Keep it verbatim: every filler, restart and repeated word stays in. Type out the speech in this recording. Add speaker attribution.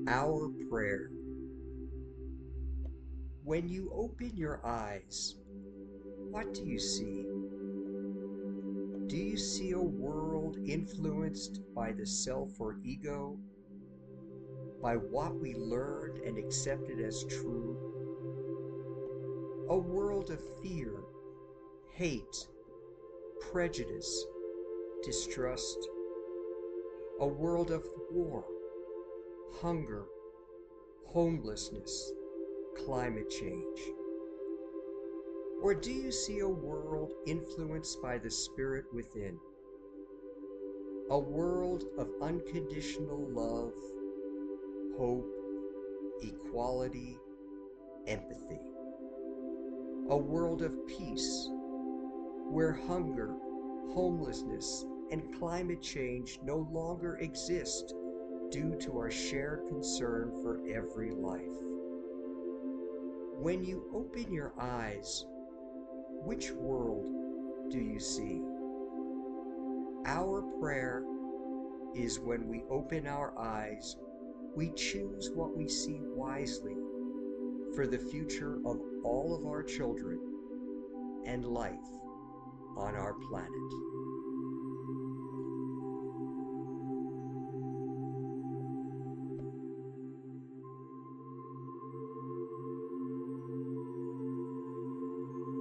Speaker 1: Our prayer. When you open your eyes, what do you see? Do you see a world influenced by the self or ego, by what we learned and accepted as true? A world of fear, hate, prejudice, distrust? A world of war, hunger, homelessness, climate change? Or do you see a world influenced by the spirit within? A world of unconditional love, hope, equality, empathy. A world of peace, where hunger, homelessness, and climate change no longer exist due to our shared concern for every life. When you open your eyes, which world do you see? Our prayer is when we open our eyes, we choose what we see wisely for the future of all of our children and life on our planet.